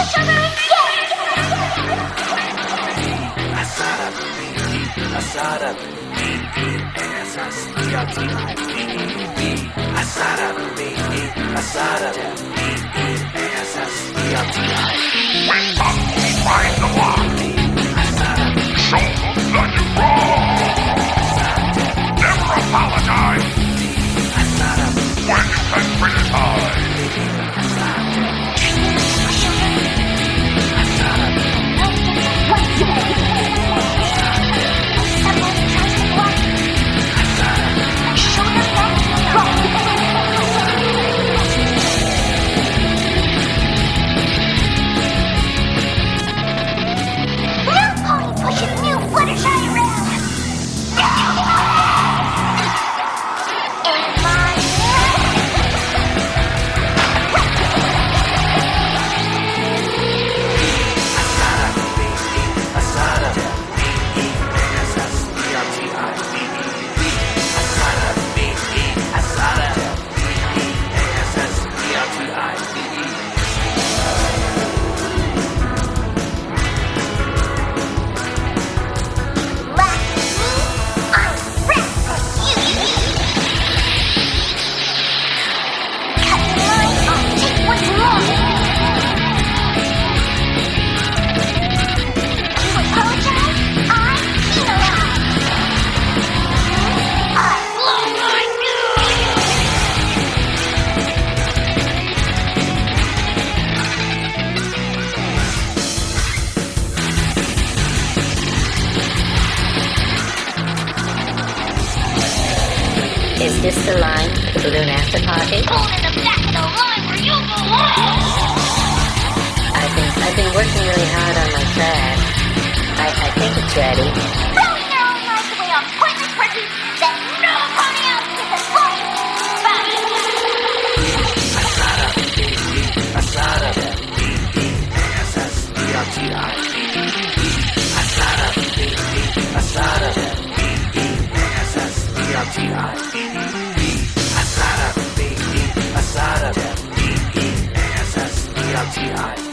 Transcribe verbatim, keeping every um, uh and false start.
Asada, B E S S E R T I V E. Asada, B E, Asada, B E S S E R T I. Wake up, find the one. Asada, Show them that you're wrong. Never apologize Asada, when you can criticize. Is this the line for the balloon after party? Pull in the back of the line where you belong! I've been I've been working really hard on my track. I, I think it's ready. Throwing their own lives away on pointless pursuits that no pony else is a point! Asada, B E S S E R T I. Asada, B E, Asada, B E S S E R T I. Asada, B E, Asada, B E S S E R T I.